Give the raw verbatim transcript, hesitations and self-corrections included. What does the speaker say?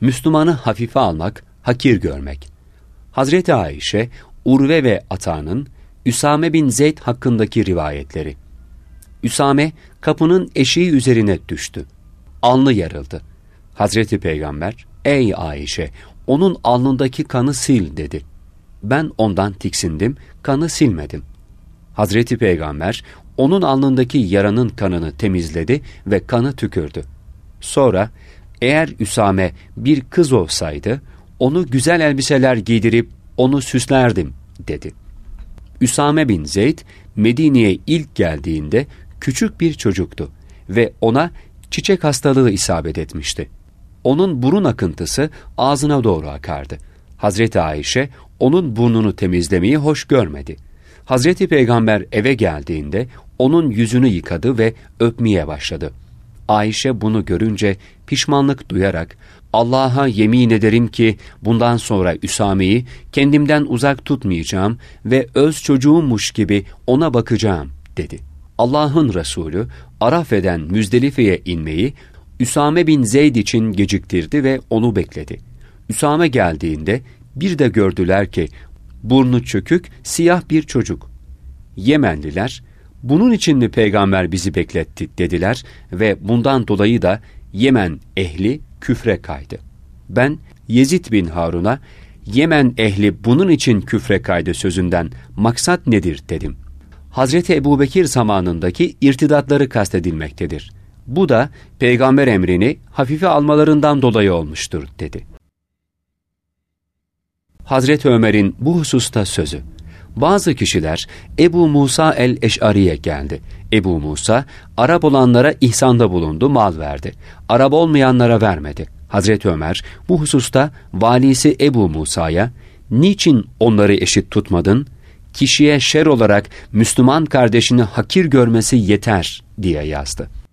Müslümanı hafife almak, hakir görmek. Hazreti Ayşe, Urve ve Ata'nın Üsame bin Zeyd hakkındaki rivayetleri. Üsame kapının eşiği üzerine düştü. Alnı yarıldı. Hazreti Peygamber, ey Ayşe, onun alnındaki kanı sil dedi. Ben ondan tiksindim, kanı silmedim. Hazreti Peygamber, onun alnındaki yaranın kanını temizledi ve kanı tükürdü. Sonra, eğer Üsame bir kız olsaydı, onu güzel elbiseler giydirip onu süslerdim dedi. Üsame bin Zeyd, Medine'ye ilk geldiğinde küçük bir çocuktu ve ona çiçek hastalığı isabet etmişti. Onun burun akıntısı ağzına doğru akardı. Hazreti Ayşe, onun burnunu temizlemeyi hoş görmedi. Hazreti Peygamber eve geldiğinde onun yüzünü yıkadı ve öpmeye başladı. Ayşe bunu görünce pişmanlık duyarak, Allah'a yemin ederim ki bundan sonra Üsame'yi kendimden uzak tutmayacağım ve öz çocuğummuş gibi ona bakacağım dedi. Allah'ın Resulü Arafe'den Müzdelife'ye inmeyi Üsame bin Zeyd için geciktirdi ve onu bekledi. Üsame geldiğinde bir de gördüler ki burnu çökük siyah bir çocuk. Yemenliler, bunun için mi peygamber bizi bekletti dediler ve bundan dolayı da Yemen ehli küfre kaydı. Ben Yezid bin Harun'a Yemen ehli bunun için küfre kaydı sözünden maksat nedir dedim. Hazreti Ebubekir zamanındaki irtidatları kastedilmektedir. Bu da peygamber emrini hafife almalarından dolayı olmuştur dedi. Hazreti Ömer'in bu hususta sözü. Bazı kişiler Ebu Musa el-Eş'ari'ye geldi. Ebu Musa, Arap olanlara ihsanda bulundu, mal verdi. Arap olmayanlara vermedi. Hazreti Ömer bu hususta valisi Ebu Musa'ya, niçin onları eşit tutmadın? Kişiye şer olarak Müslüman kardeşini hakir görmesi yeter diye yazdı.